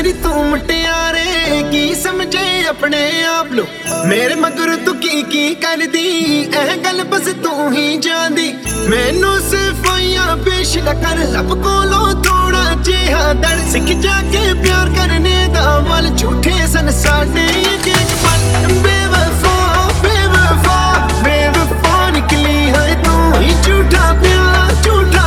तेरी तू मुटियारे की समझे अपने आप लो मेरे मगर तू की कर दी एह गल बस तू ही जांदी मैनू सिफाइयां पेश न कर लब कोलो थोड़ा जिहा दर सिख जाके प्यार करने दा वल झूठे सन साडे एक पल बेवफा बेवफा बेवफा निकली है तू ही झूठा प्यार कीता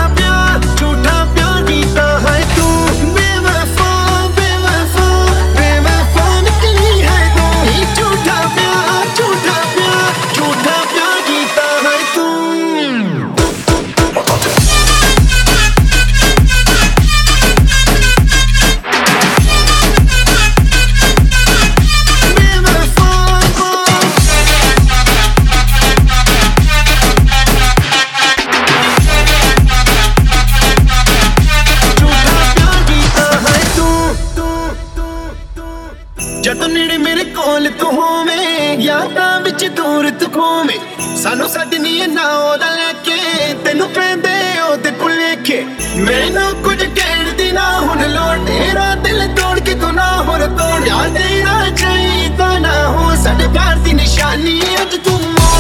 है तू बेवफा बेवफा बेवफा निकली है तू ही झूठा प्यार कीता है तू ਜਦੋਂ ਨੇੜੇ ਮੇਰੇ ਕੋਲ ਤੂੰ ਹੋਵੇਂ ਯਾਦਾਂ ਵਿੱਚ ਦੂਰ ਤੂੰ ਖੋਵੇਂ ਸਾਨੂੰ ਛੱਡਣੀ ਨਾ ਉਹਦਾ ਲੈ ਕੇ ਤੈਨੂੰ ਪੈਂਦੇ ਉਹਦੇ ਭੁਲੇਖੇ ਮੈਨੂੰ ਕੁਝ ਕਹਿਣ ਦੀ ਨਾ ਹੁਣ ਲੋੜ ਤੇਰਾ ਦਿਲ ਤੋੜ ਕੇ ਤੂੰ ਨਾ ਹੋਰ ਤੋੜ ਯਾਦ ਦੇਣਾ ਚਾਹੀਦਾ ਨਾ ਹੋ ਸਾਡੇ ਪਿਆਰ ਦੀ ਨਿਸ਼ਾਨੀ ਅੱਜ ਤੂੰ